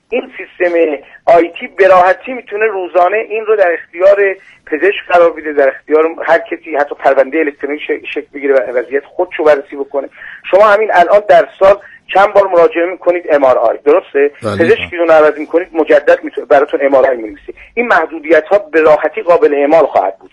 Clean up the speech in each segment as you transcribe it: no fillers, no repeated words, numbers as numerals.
این سیستم آیتی به راحتی میتونه روزانه این رو در اختیار پزشک قرار بده، در اختیار هر کسی، حتی پرونده الکترونیک شکل بگیره و وضعیت خودشو بررسی بکنه. شما همین الان در سال چند بار مراجعه میکنید MRI، درسته؟ پزشکتون رو عوض میکنید مجدد میتونه براتون MRI می‌نویسه. این محدودیت ها به راحتی قابل اعمال خواهد بود.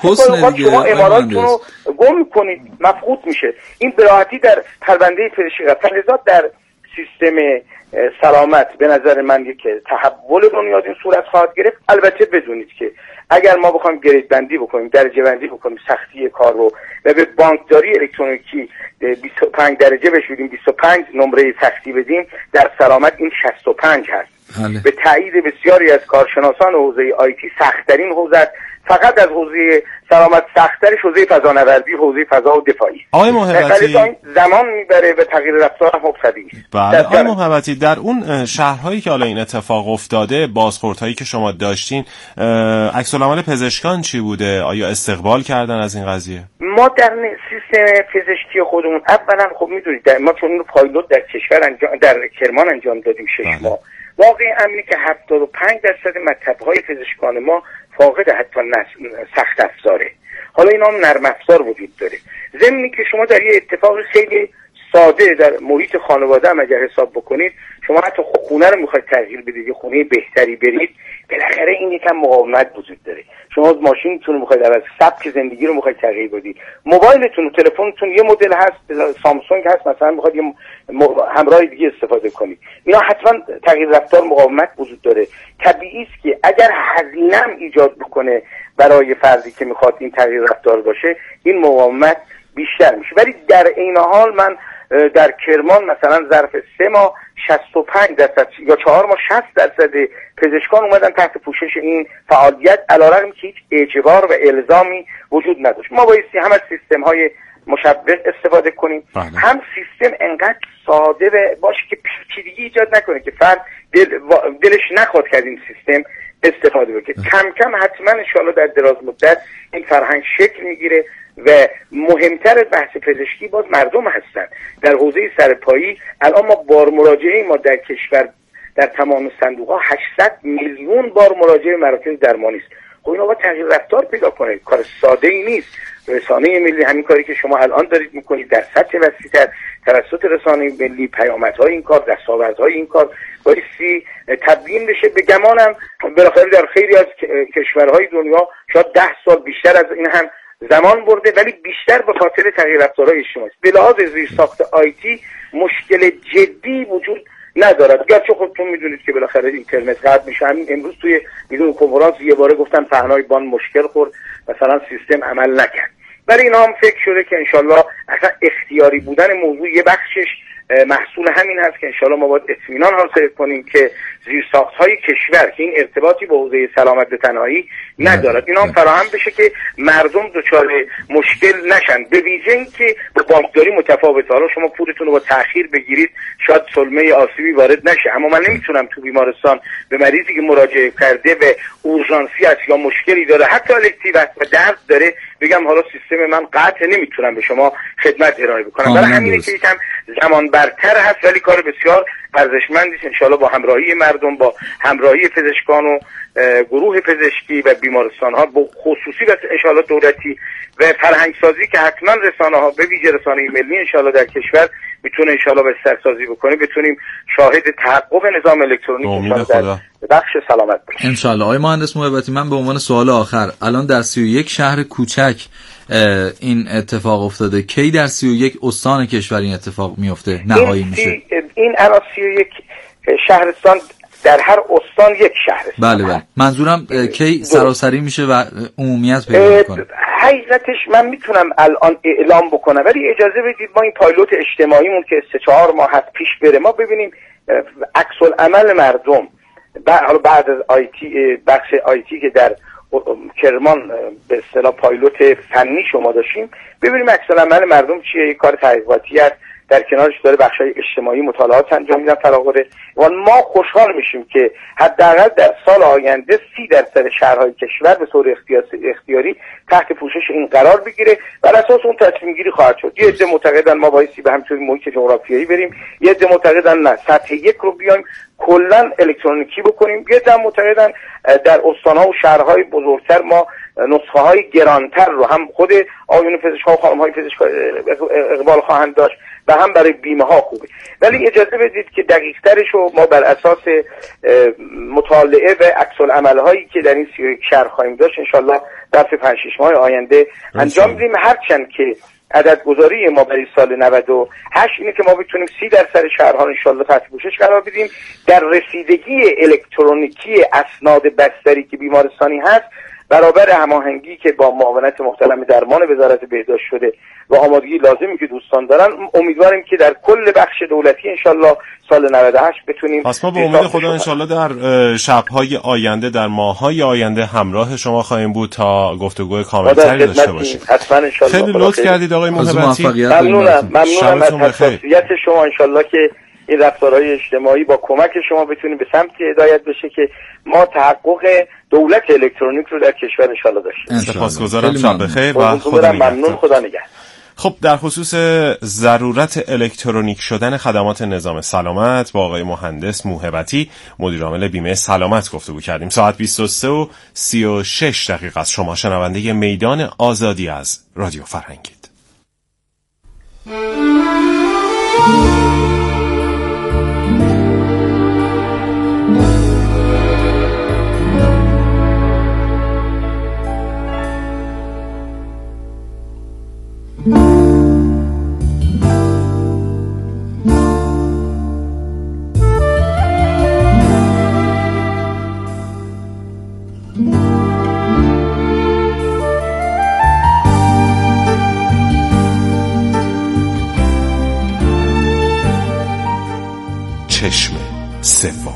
شما MRI تون رو گم میکنید، مفقود میشه. این به راحتی در پرونده پزشکی فلزات در سیستم سلامت به نظر من یک تحول بنیاد این صورت خواهد گرفت. البته بدونید که اگر ما بخوایم گرید بندی بکنیم، درجه بندی بکنیم سختی کار رو و به بانکداری الکترونیکی 25 درجه بشودیم، 25 نمره سختی بدیم، در سلامت این 65 هست. به تایید بسیاری از کارشناسان حوزه آیتی سخت‌ترین حوزه، فقط از حوزه سلامت سخت‌ترش حوزه فضانوردی، حوزه فضا و دفاعی. آقای محبتی زمان میبره و تغییر رفتار هم مبتدی است. بله آقای محبتی، در اون شهرهایی که حالا این اتفاق افتاده، بازخوردهایی که شما داشتین، عکس العمل پزشکان چی بوده؟ آیا استقبال کردن از این قضیه؟ ما در سیستم پزشکی خودمون اولا خب میدونید ما چون اینو پایلوت در کشور در کرمان انجام دادیم 6 ماه. واقعی امنی که 75% مطب‌های پزشکان ما فاقد حتی سخت افزاره. حالا اینا هم نرم افزار وجود داره. ضمنی که شما در یه اتفاق خیلی ساده در محیط خانواده هم اگر حساب بکنید، شما حتی خونه رو میخواید تغییر بدید، یه خونه بهتری برید، بالاخره این یکم مقاومت وجود داره. شما ماشینتون رو میخواید عوض، سبک زندگی رو میخواید تغییر بدید، موبایلتون و تلفنتون یه مدل هست سامسونگ هست مثلا، میخواید یه همراه دیگه استفاده کنید، اینا حتما تغییر رفتار مقاومت وجود داره. طبیعی است که اگر هزینه هم ایجاد بکنه برای فردی که میخواد این تغییر رفتار باشه، این مقاومت بیشتر میشه. ولی در این حال من در کرمان مثلا ظرف 3 ماه 65% یا 4 ماه 60% پزشکان اومدن تحت پوشش این فعالیت، علیرغم که هیچ اجبار و الزامی وجود نداشت. ما بایستی هم از سیستم های مشبه استفاده کنیم، هم سیستم انقدر ساده باشه که پیچیدگی ایجاد نکنه که فرد دلش نخواد که از این سیستم استفاده بکنه. کم کم حتما ان شاءالله در دراز مدت این فرهنگ شکل میگیره و مهمتر بحث پزشکی باز مردم هستن. در حوزه سرپایی الان ما بار مراجعه ما در کشور در تمام صندوق‌ها 800 میلیون بار مراجعه مراکز درمانی است. خب اینا باید تغییر رفتار پیدا کنه، کار ساده ای نیست. رسانه ملی همین کاری که شما الان دارید میکنید در سطح وسیع‌تر توسط رسانه ملی، پیامدهای این کار، دستاوردهای این کار بایستی تبیین بشه. به گمانم بالاخره در خیلی از کشورهای دنیا شاید 10 سال بیشتر از این هم زمان برده، ولی بیشتر به خاطر تغییر رفتارهای اجتماعی است. به لحاظ زیرساخت آیتی مشکل جدی وجود ندارد، گرچه خودتون میدونید که بالاخره اینترنت قطع میشه. همین امروز توی میدون کنفرانس یه باره گفتن پهنای بان مشکل خورد، مثلا سیستم عمل نکرد. برای اینا هم فکر شده که انشالله اصلا اختیاری بودن موضوع یه بخشش محصول همین هست که انشالله ما باید اطمینان حاصل کنیم که زیرساخت‌های کشور که این ارتباطی با حوزه سلامت به تنهایی ندارد، اینا هم فراهم بشه که مردم دچار مشکل نشن. به ویژه این که به بانکداری متفاوته. حالا شما پولتون رو با تأخیر بگیرید شاید سلمه آسیبی وارد نشه، اما من نمیتونم تو بیمارستان به مریضی که مراجعه کرده به اورژانسی است یا مشکلی داره، حتی الکتیو است و درد داره، بگم حالا سیستم من قطع نمیتونم به شما خدمت ارائه بکنم. برای همینه که یکم زمان برتر هست، ولی کار بسیار ارزشمندی است. انشالله با همراهی مردم، با همراهی پزشکان و گروه پزشکی و بیمارستان ها با خصوصی و انشالله دولتی و فرهنگ سازی که حتما رسانه ها به ویژه رسانه ملی انشالله در کشور میتونه انشالله بسترسازی بکنه، بتونیم شاهد تحقق نظام الکترونیک انشالله در بخش سلامت باشیم انشالله. آقای مهندس محبتی، من به عنوان سوال آخر، الان در 31 شهر کوچک این اتفاق افتاده، کی در 31 استان کشور این اتفاق میفته نهایی میشه؟ این الان 31 شهرستان در هر استان یک شهرستان. بله. منظورم کی سراسری میشه و عمومیت پیدا میکنه؟ حقیقتش من میتونم الان اعلام بکنم، ولی اجازه بدید ما این پایلوت اجتماعیمون که 3-4 ماه هست پیش بره، ما ببینیم عکس العمل مردم بعد از آیتی، بخش آیتی که در کرمان به اصطلاح پایلوت فنی شما داشتیم، ببینیم عکس العمل مردم چیه. یک کار تحقیقاتی است در کنارش داره بخشای اجتماعی مطالعات انجام میدن فراغوره. و ما خوشحال میشیم که حداقل در سال آینده 30% شهرهای کشور به طور اختیاری تحت پوشش این قرار بگیره. بر اساس اون تصمیم گیری خواهد شد. یه عده معتقدن ما بایستی به همچین محیط جغرافیایی بریم، یه عده معتقدن نه سطح 1 رو بیایم کلا الکترونیکی بکنیم، یه عده معتقدن در استان‌ها و شهرهای بزرگتر ما نسخه های گرانتر رو هم خود آقایون پزشک‌ها و خانم‌های پزشک اقبال خواهند داشت و هم برای بیمه ها خوبه. ولی اجازه بدید که دقیق‌ترش رو ما بر اساس مطالعه و عکس‌العمل هایی که در این 31 شهر خواهیم داشت انشالله در 5-6 ماه آینده انجام بدیم. هرچند که عدد گذاری ما برای سال 98 اینه که ما بتونیم 30% شهرها رو انشالله تحت پوشش قرار بدیم. در رسیدگی الکترونیکی اسناد بستری که بیمارستانی هست برابر هماهنگی که با معاونت محترم درمان وزارت بهداشت شده و آمادگی لازمی که دوستان دارن، امیدواریم که در کل بخش دولتی انشالله سال 98 بتونیم. پس ما به امید خدا انشالله در شب‌های آینده، در ماه‌های آینده همراه شما خواهیم بود تا گفتگوی کامل‌تری داشته باشیم. حتما انشالله. خیلی لطف کردید آقای موهبتی. ممنونم از حساسیت شما. انشالله که این رفتارهای اجتماعی با کمک شما بتونیم به سمتی هدایت بشه که ما تحقق دولت الکترونیک رو در کشور انشالله داشته. سپاسگزارم. شب بخیر و خدا ممنون. خدا نگهدار. خب در خصوص ضرورت الکترونیک شدن خدمات نظام سلامت با آقای مهندس موهبتی مدیر عامل بیمه سلامت گفتگو کردیم. ساعت 23:36 است. شما شنونده میدان آزادی از رادیو فرهنگید. چشم سوم.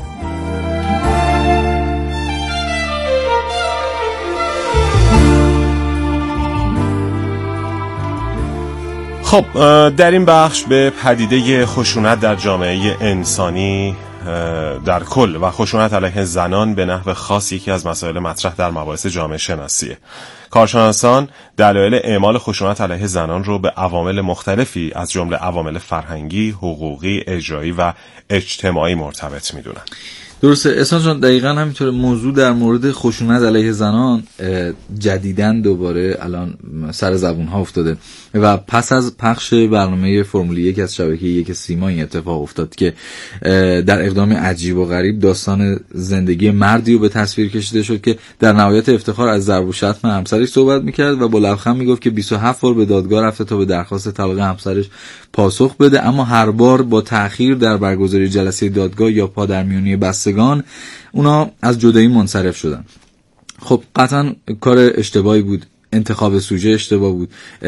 خب در این بخش به پدیده خشونت در جامعه انسانی در کل و خشونت علیه زنان به نحو خاص یکی از مسائل مطرح در مباحث جامعه شناسیه. کارشناسان دلایل اعمال خشونت علیه زنان رو به عوامل مختلفی از جمله عوامل فرهنگی، حقوقی، اجرایی و اجتماعی مرتبط میدونن. درسته احسان جان، دقیقاً همینطوره. موضوع در مورد خشونت علیه زنان جدیداً دوباره الان سر زبون ها افتاده و پس از پخش برنامه فرمول 1 از شبکه 1 سیما این اتفاق افتاد که در اقدام عجیب و غریب داستان زندگی مردی رو به تصویر کشیده شد که در نهایت افتخار از ضرب و شتم همسرش صحبت میکرد و با لبخند میگفت که 27 بار به دادگاه رفته تا به درخواست طلاق همسرش پاسخ بده، اما هر بار با تأخیر در برگزاری جلسه دادگاه یا پادرمیونی بستگان اونا از جدایی منصرف شدن. خب قطعا کار اشتباهی بود، انتخاب سوژه اشتباه بود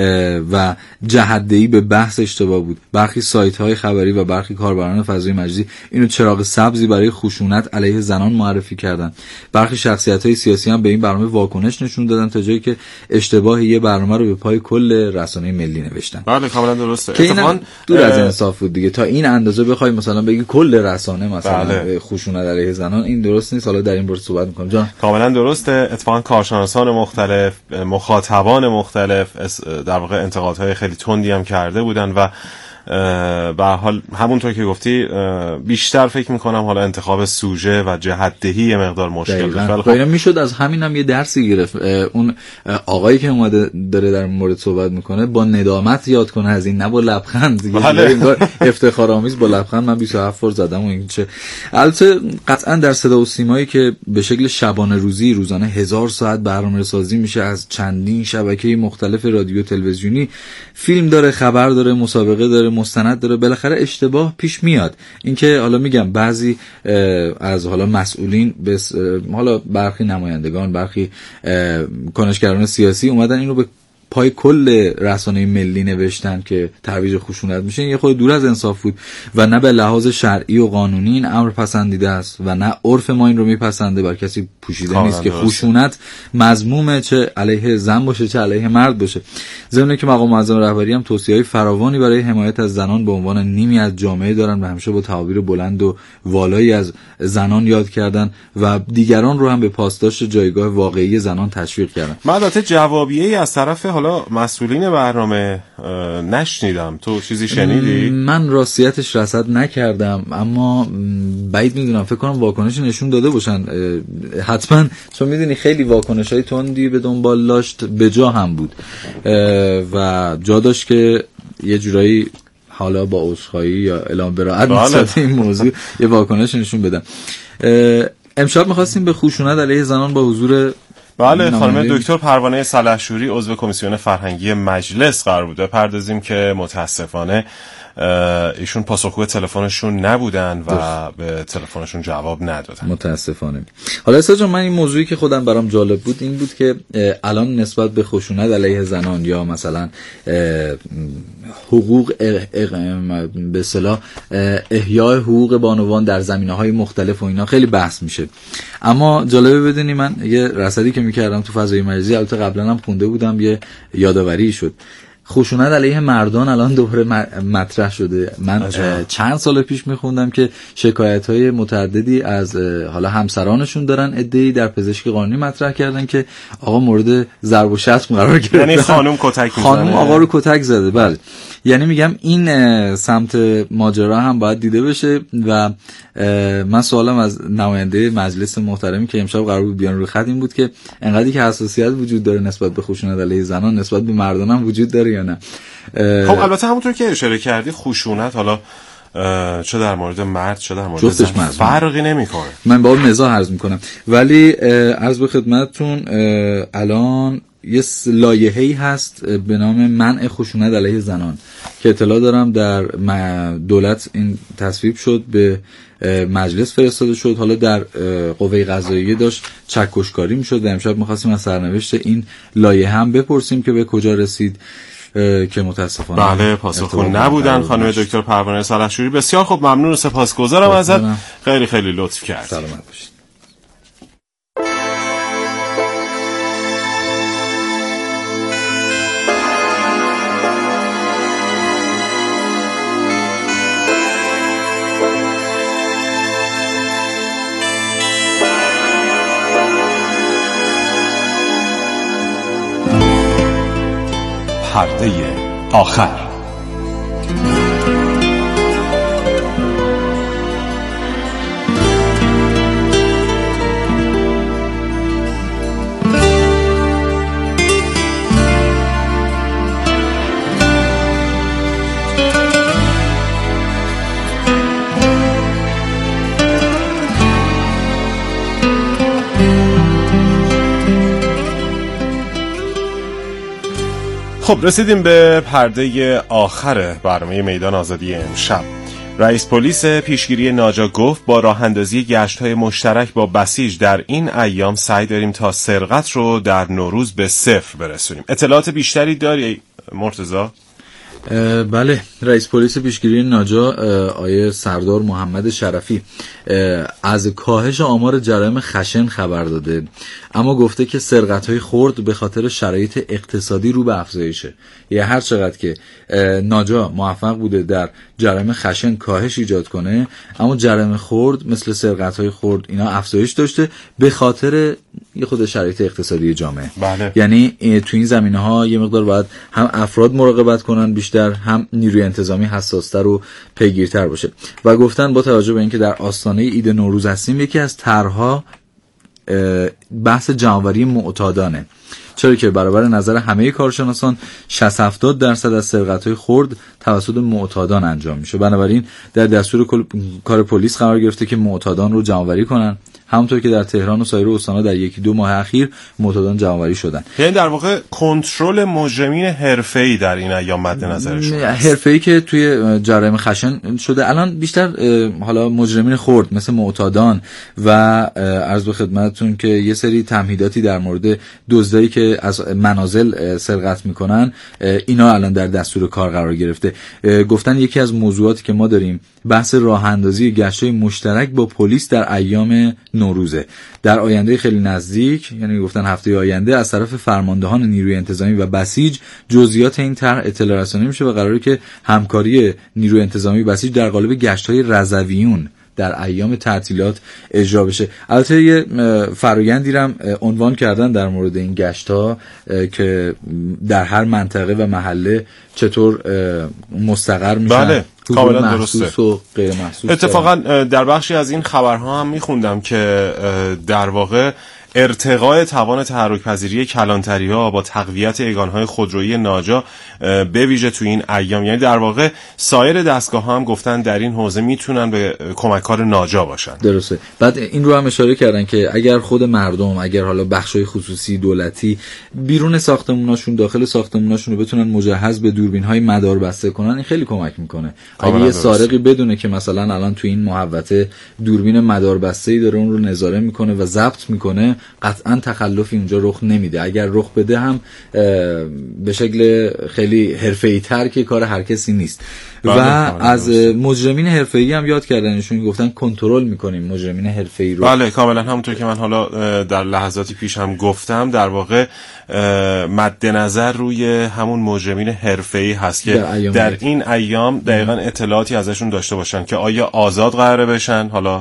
و جهت‌دهی به بحث اشتباه بود. برخی سایت‌های خبری و برخی کاربران فضای مجازی اینو چراغ سبزی برای خشونت علیه زنان معرفی کردن. برخی شخصیت‌های سیاسی هم به این برنامه واکنش نشون دادن تا جایی که اشتباه یه برنامه رو به پای کل رسانه ملی نوشتن. بله کاملا درسته. که این دور از انصاف بود دیگه. تا این اندازه بخوای مثلا بگی کل رسانه مثلا خشونت علیه زنان، این درست نیست. حالا در این باره صحبت می‌کنم جان. کاملا درسته. اتفاقا کارشناسان مختلف، مخاطبان مختلف در واقع انتقادهای خیلی تندی هم کرده بودن و به حال همونطور که گفتی بیشتر فکر میکنم حالا انتخاب سوژه و جهت‌دهی یه مقدار مشکل داشت. خب میشد از همینم یه درسی گرفت. اون آقایی که اومده داره در مورد صحبت میکنه با ندامت یاد کنه از این، نه با لبخند دیگه. انگار افتخارآمیز با لبخند من 27 بار زدم و این چه. البته قطعا در صدا و سیمایی که به شکل شبانه روزانه 1000 ساعت برنامه‌سازی میشه از چندین شبکه مختلف رادیو تلویزیونی، فیلم داره، خبر داره، مسابقه داره، مستند داره، بالاخره اشتباه پیش میاد. اینکه حالا میگم بعضی از حالا مسئولین حالا برخی نمایندگان، برخی کنشگران سیاسی اومدن اینو به پای کل رسانه ملی نوشتن که ترویج خشونت میشه، یه خود دور از انصاف بود و نه به لحاظ شرعی و قانونی این امر پسندیده است و نه عرف ما این رو میپسنده. بر کسی پوشیده نیست که خشونت مذمومه، چه علیه زن باشه چه علیه مرد باشه. ضمن که مقام معظم رهبری هم توصیه‌های فراوانی برای حمایت از زنان به عنوان نیمی از جامعه دارن و همیشه با تعابیر بلند و والایی از زنان یاد کردن و دیگران رو هم به پاسداشت جایگاه واقعی زنان تشویق کردن. من البته جوابیه‌ای از طرف حالا مسئولین برنامه نشنیدم، تو چیزی شنیدی؟ من راستیتش رصد نکردم، اما بعید میدونم، فکر کنم واکنشی نشون داده باشن حتما، چون میدونی خیلی واکنش‌های تندی به دنبال داشت، به جا هم بود و جا داشت که یه جورایی حالا با عذرخواهی یا اعلام براءت نسبت این موضوع یه واکنش نشون بدم. امشب می‌خواستیم به خشونت علیه زنان با حضور خانم دکتر پروانه سلحشوری عضو کمیسیون فرهنگی مجلس قرار بود بپردازیم که متاسفانه ایشون پاسخگوی تلفنشون نبودن و به تلفنشون جواب ندادن متاسفانه. حالا استاد جان، من این موضوعی که خودم برام جالب بود این بود که الان نسبت به خشونت علیه زنان یا مثلا حقوق به اصطلاح احیای حقوق بانوان در زمینه‌های مختلف و اینا خیلی بحث میشه، اما جالبه بدونی من یه رصدی که میکردم تو فضای مجازی، البته قبلا هم خونده بودم، یه یادآوری شد. خشونت علیه مردان الان دوباره مطرح شده. من چند سال پیش میخوندم که شکایت‌های متعددی از حالا همسرانشون دارن ادعی در پزشکی قانونی مطرح کردن که آقا مورد ضرب و شتم قرار گرفت، یعنی خانم کتک میزنه، خانم آقا رو کتک زده. بله، یعنی میگم این سمت ماجرا هم باید دیده بشه و من سوالم از نماینده مجلس محترمی که امشب قرار بود بیان روی خط این بود که انقدری که حساسیت وجود داره نسبت به خشونت علیه زنان نسبت به مردان هم وجود داره یا نه. خب البته همونطور که اشاره کردی خشونت حالا چه در مورد مرد چه در مورد زن فرقی نمیکنه. من با مزاح عرض میکنم، ولی عرض به خدمتتون الان یه لایحه‌ای هست به نام منع خشونت علیه زنان که اطلاع دارم در دولت این تصویب شد، به مجلس فرستاده شد، حالا در قوه قضاییه داشت چکشکاری میشد و امشب می‌خواستیم از سرنوشت این لایحه هم بپرسیم که به کجا رسید که متاسفانه بله پاسخگو نبودن. خانم دکتر پروانه سلحشوری بسیار خوب، ممنون و سپاسگزارم ازت، خیلی خیلی لطف کردی. سلامت باشید. پرده آخر. خب رسیدیم به پرده آخر برنامه میدان آزادی امشب. رئیس پلیس پیشگیری ناجا گفت با راه اندازی گشت‌های مشترک با بسیج در این ایام سعی داریم تا سرقت رو در نوروز به صفر برسونیم. اطلاعات بیشتری داری مرتضی؟ بله، رئیس پلیس پیشگیری ناجا آیه سردار محمد شرفی از کاهش آمار جرایم خشن خبر داده، اما گفته که سرقت‌های خرد به خاطر شرایط اقتصادی رو به افزایشه. یعنی هر چقدر که ناجا موفق بوده در جرایم خشن کاهش ایجاد کنه، اما جرایم خرد مثل سرقت‌های خرد اینا افزایش داشته به خاطر یه خود شرایط اقتصادی جامعه. بله. یعنی تو این زمینه‌ها یه مقدار باید هم افراد مراقبت کنن بیشتر، هم نیروی انتظامی حساس‌تر و پیگیرتر باشه. و گفتن با توجه به اینکه در آستانه عید نوروز هستیم، یکی از طرح‌ها بحث جمع‌آوری معتادانه، چرا که برابر نظر همه کارشناسان 60-70% از سرقت‌های خرد توسط معتادان انجام میشه. بنابراین در دستور کار پلیس قرار گرفته که معتادان رو جمع‌آوری کنن، همونطور که در تهران و سایر استان‌ها در 1-2 ماه اخیر معتادان جمع‌آوری شدن. یعنی در واقع کنترل مجرمین حرفه‌ای در این ایام مد نظرشون، حرفه‌ای که توی جرایم خشن شده. الان بیشتر حالا مجرمین خرد مثل معتادان و عرض به خدمتتون که یه سری تمهیداتی در مورد دزدایی که از منازل سرقت میکنن، اینا الان در دستور کار قرار گرفته. گفتن یکی از موضوعاتی که ما داریم بحث راه اندازی گشت‌های مشترک با پلیس در ایام نوروزه. در آینده خیلی نزدیک، یعنی گفتن هفته آینده، از طرف فرماندهان نیروی انتظامی و بسیج جزئیات این طرح اطلاع رسانی میشه و قراره که همکاری نیروی انتظامی بسیج در قالب گشت‌های رضویون در ایام تعطیلات اجرا بشه. البته یه فرآیندی رو عنوان کردن در مورد این گشت‌ها که در هر منطقه و محله چطور مستقر میشن. بله، کاملا درسته. و غیر محسوس. اتفاقا در بخشی از این خبرها هم میخوندم که در واقع ارتقاء توان تحرک پذیری کلانتری‌ها با تقویت اگان‌های خودرویی ناجا به ویژه تو این ایام، یعنی در واقع سایر دستگاه‌ها هم گفتن در این حوزه میتونن به کمک‌کار ناجا باشن. درسته. بعد این رو هم اشاره کردن که اگر خود مردم، اگر حالا بخش‌های خصوصی دولتی بیرون ساختموناشون، داخل ساختموناشون رو بتونن مجهز به دوربین‌های مداربسته کنن، این خیلی کمک میکنه. اگه یه سارقی بدونه که مثلا الان تو این محوطه دوربین مداربسته‌ای داره اون رو نظاره میکنه و ضبط میکنه، قطعا تخلفی اونجا رخ نمیده. اگر رخ بده هم به شکل خیلی حرفه‌ای تر که کار هر کسی نیست. و از مجرمین حرفه‌ای هم یاد کردنشون، گفتن کنترل میکنیم مجرمین حرفه‌ای رو. بله کاملا، همونطور که من حالا در لحظاتی پیش هم گفتم، در واقع مد نظر روی همون مجرمین حرفه‌ای هست که در این ایام دقیقاً اطلاعاتی ازشون داشته باشن که آیا آزاد قراره بشن، حالا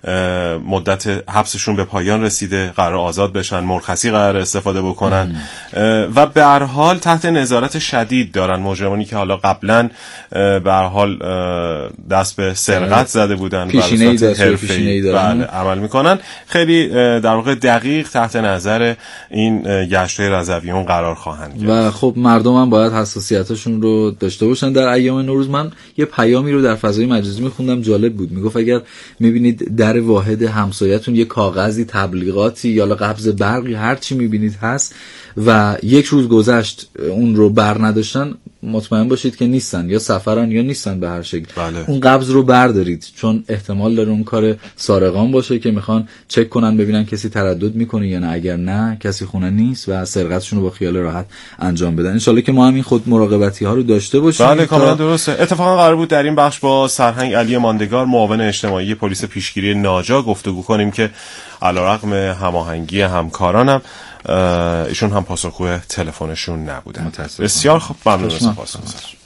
مدت حبسشون به پایان رسیده، قرار آزاد بشن، مرخصی قراره استفاده بکنن و به هر حال تحت نظارت شدید دارن مجرمانی که حالا قبلا به هر حال دست به سرقت زده بودن، پیشینه‌ای دارن، عمل میکنن. خیلی در واقع دقیق تحت نظر این گشت‌های رضویون قرار خواهند گرفت و خب مردم هم باید حساسیتشون رو داشته باشن در ایام نوروز. من یه پیامی رو در فضای مجازی میخوندم، جالب بود. میگفت اگر میبینید در واحد همسایه‌تون یه کاغذی، تبلیغاتی یا قبض برقی هر چی میبینید هست و یک روز گذشت اون رو بر نداشتن، مطمئن باشید که نیستن، یا سفرن یا نیستن به هر شکل. بله. اون قبض رو بردارید، چون احتمال داره اون کار سارقان باشه که میخوان چک کنن ببینن کسی تردد میکنه یا نه. اگر نه، کسی خونه نیست و سرقتشون رو با خیال راحت انجام بدن. ان شاءالله که ما همین خود مراقبتی ها رو داشته باشیم. بله کاملا درسته. اتفاقا قرار بود در این بخش با سرهنگ علی ماندگار، معاون اجتماعی پلیس پیشگیری ناجا گفتگو کنیم که علیرغم هماهنگی همکارانم ایشون هم پاسخگوی تلفنشون نبودن. بسیار خوب، ممنون از پاسخگویی.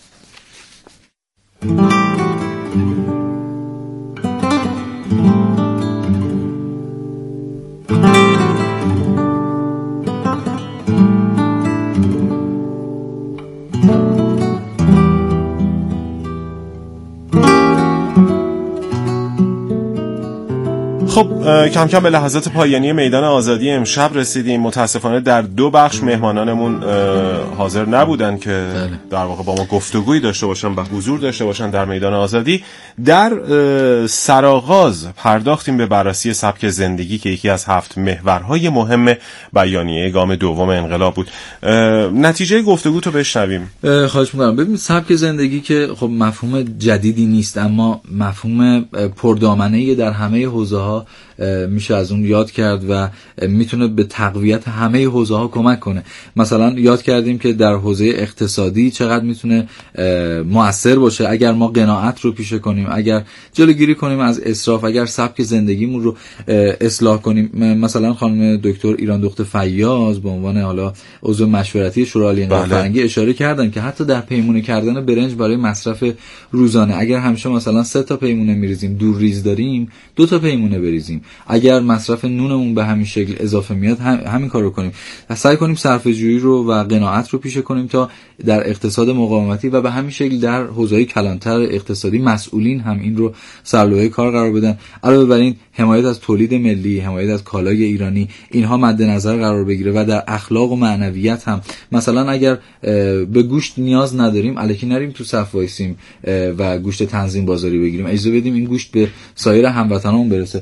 خب کم کم به لحظات پایانی میدان آزادی امشب رسیدیم. متاسفانه در 2 بخش مهمانانمون حاضر نبودن که در واقع با ما گفتگویی داشته باشن و حضور داشته باشن در میدان آزادی. در سرآغاز پرداختیم به بررسی سبک زندگی که یکی از 7 محورهای مهم بیانیه گام دوم انقلاب بود. نتیجه گفتگو تو بشنویم. خواهش می‌کنم. ببین، سبک زندگی که خب مفهوم جدیدی نیست، اما مفهوم پردامنه‌ای در همه حوزه‌ها میشه از اون یاد کرد و میتونه به تقویت همه حوزه‌ها کمک کنه. مثلا یاد کردیم که در حوزه اقتصادی چقدر میتونه مؤثر باشه اگر ما قناعت رو پیشه کنیم، اگر جلوگیری کنیم از اسراف، اگر سبک زندگیمون رو اصلاح کنیم. مثلا خانم دکتر ایران دخت فیاض به عنوان حالا عضو مشورتی شورای انقلاب فرهنگی اشاره کردن که حتی در پیمونه کردن برنج برای مصرف روزانه، اگر همیشه مثلا 3 تا پیمونه میریزیم، دور ریز داریم، 2 تا پیمونه بریزیم. اگر مصرف نونمون به همین شکل اضافه میاد، همین کار رو کنیم. سعی کنیم صرفه‌جویی رو و قناعت رو پیشه کنیم تا در اقتصاد مقاومتی و به همین شکل در حوزه‌های کلانتر اقتصادی مسئولین هم این رو سرلوحه کار قرار بدن. علاوه بر این، حمایت از تولید ملی، حمایت از کالای ایرانی، اینها مد نظر قرار بگیره و در اخلاق و معنویت هم. مثلا اگر به گوشت نیاز نداریم، الکی نریم تو صف وایسیم و گوشت تنظیم بازاری بگیریم، اجازه بدیم این گوشت به سایر هموطنان برسه. این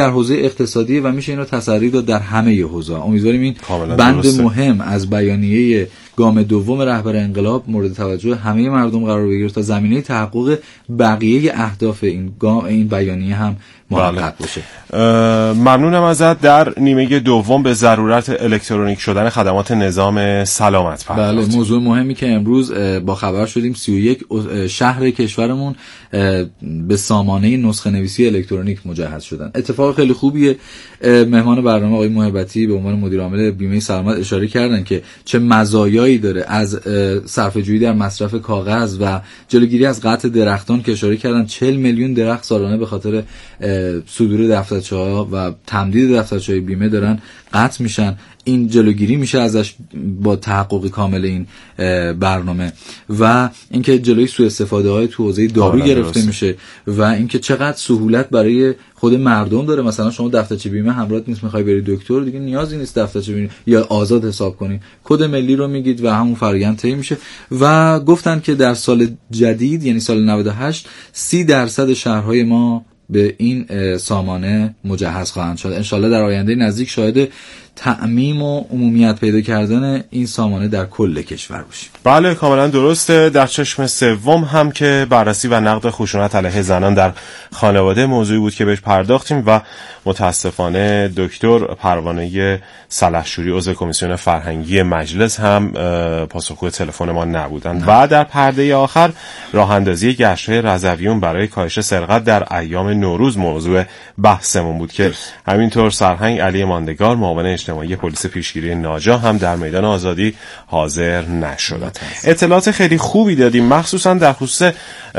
در حوزه اقتصادی و میشه اینو تسری داد در همه حوزه. امیدواریم این بند مهم از بیانیه گام دوم رهبر انقلاب مورد توجه همه مردم قرار بگیره تا زمینه تحقق بقیه اهداف این بیانیه هم محقق بشه. ممنونم ازت. در نیمه دوم به ضرورت الکترونیک شدن خدمات نظام سلامت پرداختیم. بله، موضوع مهمی که امروز با خبر شدیم 31 شهر کشورمون به سامانه نسخه نویسی الکترونیک مجهز شدن. اتفاق خیلی خوبیه. مهمان برنامه آقای محبتی به عنوان مدیر عامل بیمه سلامت اشاره کردن که چه مزایایی داره از صرفه‌جویی در مصرف کاغذ و جلوگیری از قطع درختان که اشاره کردن 40 میلیون درخت سالانه به خاطر صدور دفترچه‌ها و تمدید دفترچه‌های بیمه دارن قطع میشن. این جلوگیری میشه ازش با تحقق کامل این برنامه و اینکه جلوی سوء استفاده های تو حوزه دارو گرفته میشه و اینکه چقدر سهولت برای خود مردم داره. مثلا شما دفترچه بیمه همراهت نیست، میخوای بری دکتر، دیگه نیازی نیست دفترچه بیمه یا آزاد حساب کنی، کد ملی رو میگید و همون فرآیند طی میشه. و گفتن که در سال جدید یعنی سال 98 30% شهرهای ما به این سامانه مجهز خواهند شد. انشالله در آینده نزدیک شاهد تعمیم و عمومیت پیدا کردن این سامانه در کل کشور باشیم. بله کاملا درسته. در چشم سوم هم که بررسی و نقد خشونت علیه زنان در خانواده موضوعی بود که بهش پرداختیم و متاسفانه دکتر پروانه سلحشوری عضو کمیسیون فرهنگی مجلس هم پاسخگوی تلفن ما نبودند. و در پرده آخر راه اندازی گشت‌های رضویون برای کاهش سرقت در ایام نوروز موضوع بحثمون بود که همینطور سرهنگ علی ماندگار معاون اجتماعی پلیس پیشگیری ناجا هم در میدان آزادی حاضر نشدند. اطلاعات خیلی خوبی دادیم، مخصوصا در خصوص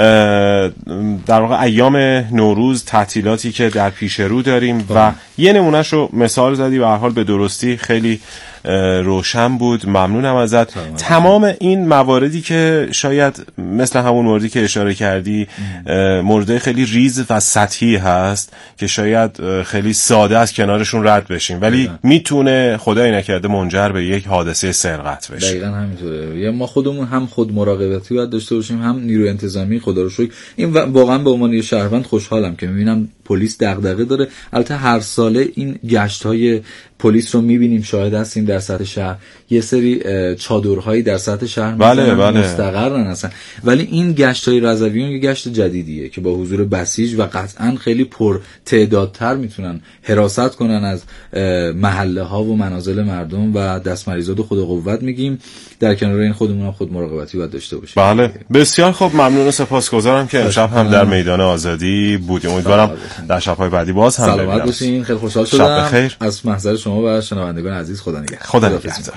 در واقع ایام نوروز، تعطیلاتی که در پیش رو داریم و یه نمونهشو مثال زدی و هر حال به درستی خیلی روشن بود. ممنونم ازت. تمام این مواردی که شاید مثل همون موردی که اشاره کردی مورد خیلی ریز و سطحی هست که شاید خیلی ساده از کنارشون رد بشیم ولی میتونه خدای نکرده منجر به یک حادثه سرقت بشه. دقیقاً همینطوره. یا ما خودمون هم خود مراقبتی باید داشته باشیم هم نیروی انتظامی. خدا رو شکر این واقعا به عنوان یه شهروند خوشحالم که میبینم پلیس دغدغه داره. البته هر ساله این گشت‌های پلیس رو میبینیم، شاهد هستیم در سطح شهر یه سری چادرهایی در سطح شهر مستقرن هستن، ولی این گشت‌های رضویون یه گشت جدیدیه که با حضور بسیج و قطعاً خیلی پر تعدادتر میتونن حراست کنن از محله ها و منازل مردم و دستمریزاد و خود قوت میگیم. در کنار این خودمون هم خود مراقبتی باید داشته باشیم. بله بسیار خوب، ممنون و سپاسگزارم که امشب هم در میدان آزادی بودیم. امیدوارم در شب‌های بعدی باز هم سلامت باشین. خیلی خوشحال شدم از محضر شما و شنوندگان عزیز. خدا نگهدار. خدا نگهدار.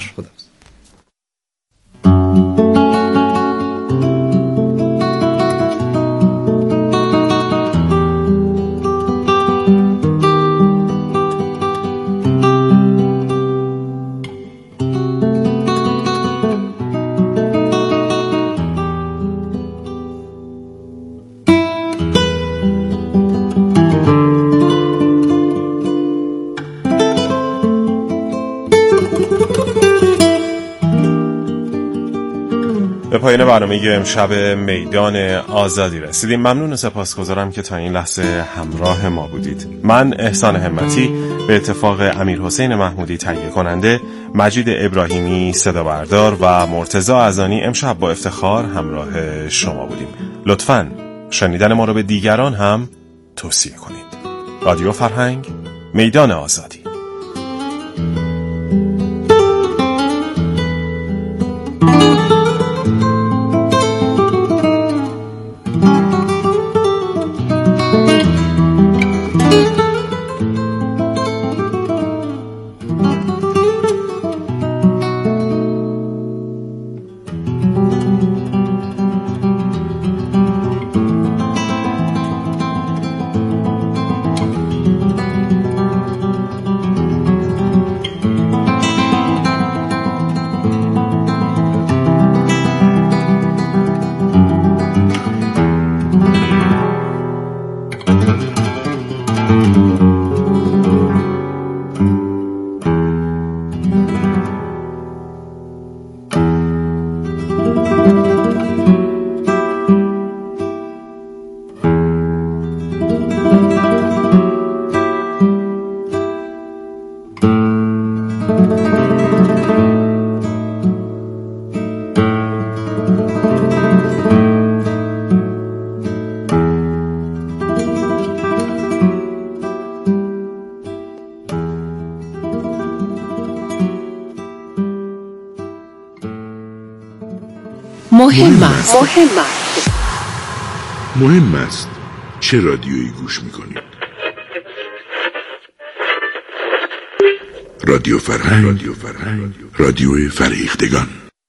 به پایان برنامه امشب میدان آزادی رسیدیم. ممنون و سپاسگزارم که تا این لحظه همراه ما بودید. من احسان همتی به اتفاق امیرحسین محمودی تهیه کننده، مجید ابراهیمی صدا بردار و مرتضی اذانی امشب با افتخار همراه شما بودیم. لطفاً شنیدن ما رو به دیگران هم توصیه کنید. رادیو فرهنگ، میدان آزادی. مهم است چه رادیویی گوش میکنید. رادیو فرهنگ، رادیو فرهیختگان.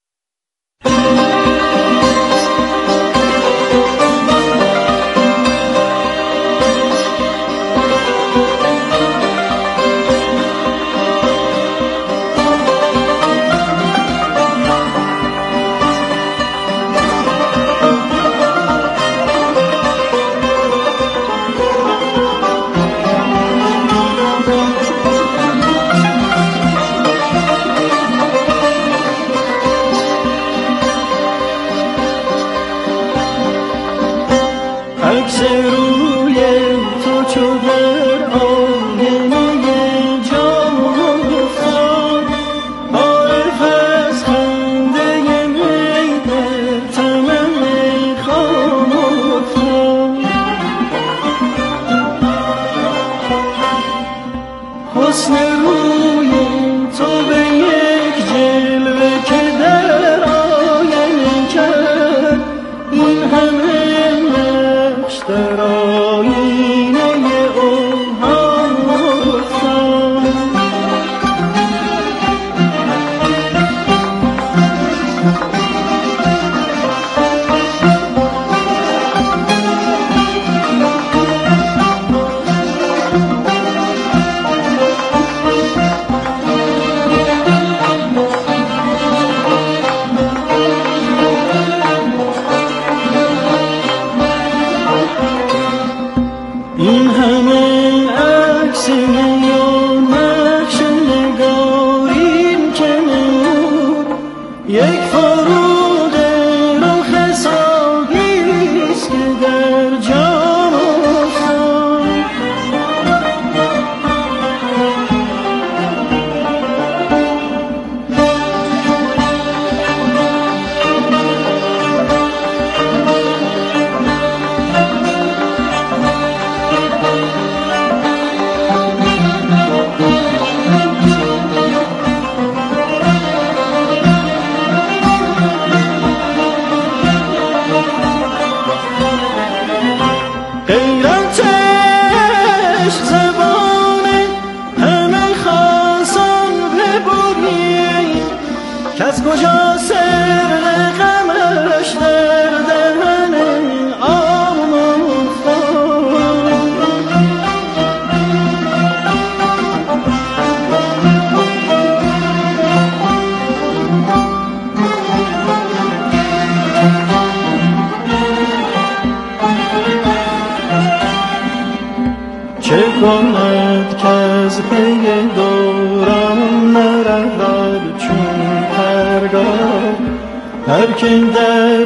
هر که در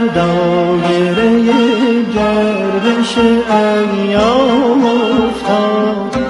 دایره گردش ایام افتاد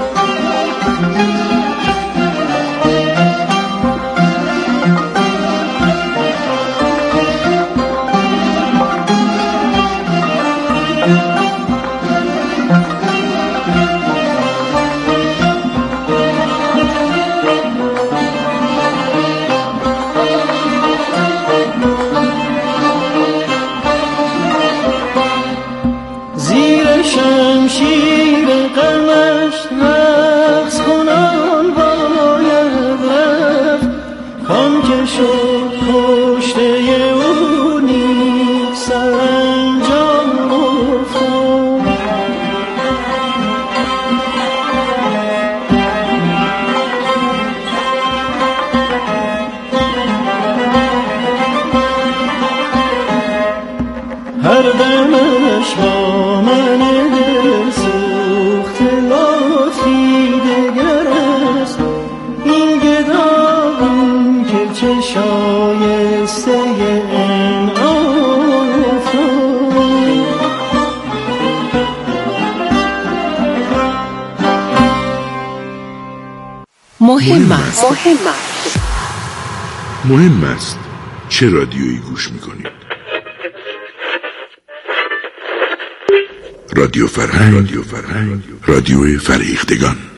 هر دمش با من سوخت لطفی دگر است این گداغم که چه شایسته این مهم است چه رادیویی گوش میکنید. رادیو فرهنگ، رادیو فرهیختگان.